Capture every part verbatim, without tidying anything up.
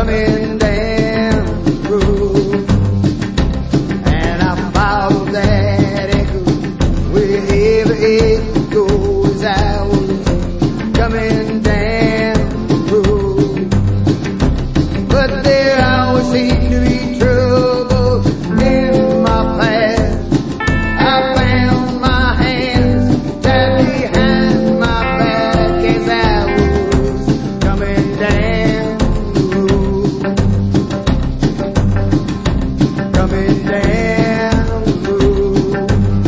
coming down the road. And I followed that echo wherever it goes. I was coming down the road, but there always seemed to be trouble in my path. I found my hands tied behind my back as I was coming down the road, coming down the road.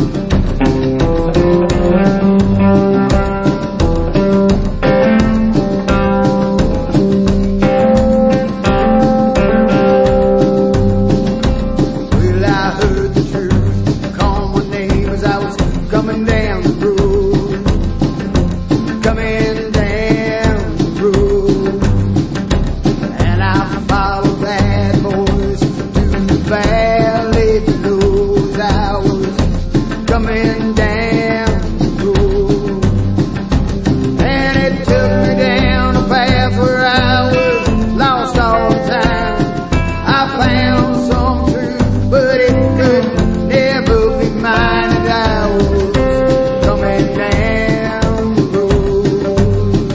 Well, I heard the truth, called my name as I was coming down the road, coming down the road. And I followed that voice to the valley below as I was coming down the road. And it took me down a path where I was lost all the time. I found some truth, but it could never be mine. And I was coming down the road,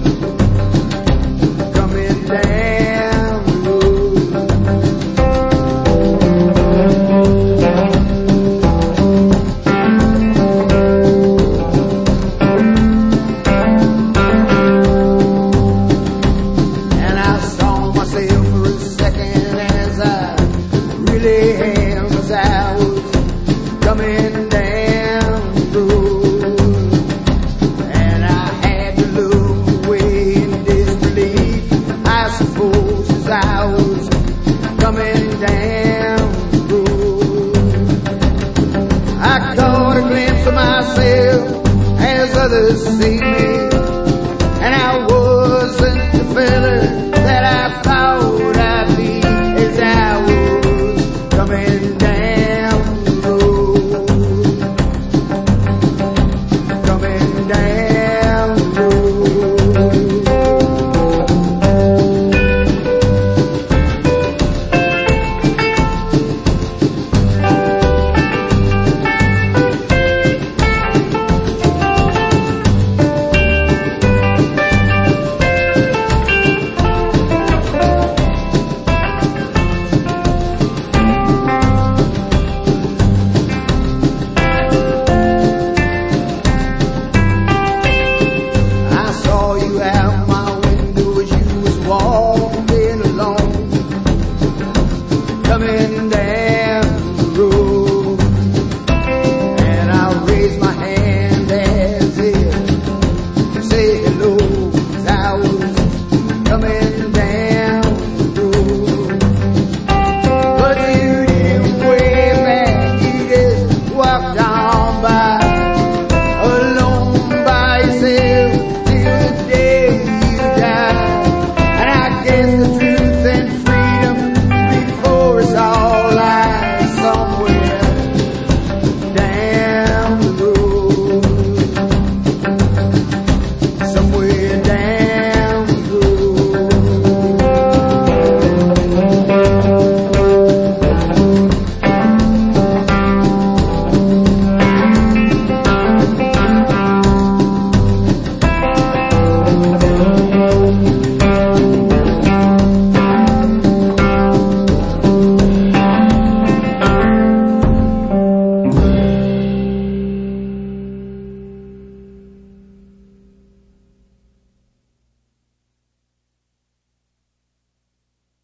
coming down the road. And I saw myself for a second as I really am, as I was coming down the road. And I had to look away in disbelief, I suppose, as I was coming down the road. I caught a glimpse of myself as others see